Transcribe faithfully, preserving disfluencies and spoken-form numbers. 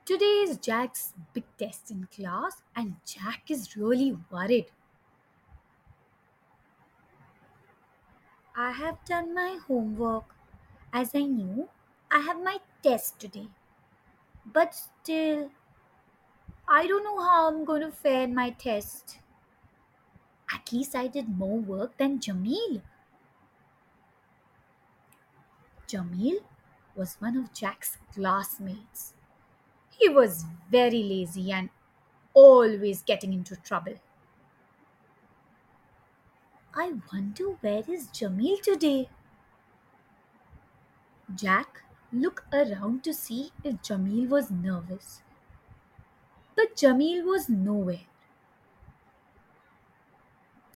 Today is Jack's big test in class, and Jack is really worried. I have done my homework as I knew I have my test today. But still, I don't know how I'm going to fare in my test. At least I did more work than Jamil. Jamil was one of Jack's classmates. He was very lazy and always getting into trouble. I wonder where is Jamil today? Jack looked around to see if Jamil was nervous. But Jamil was nowhere.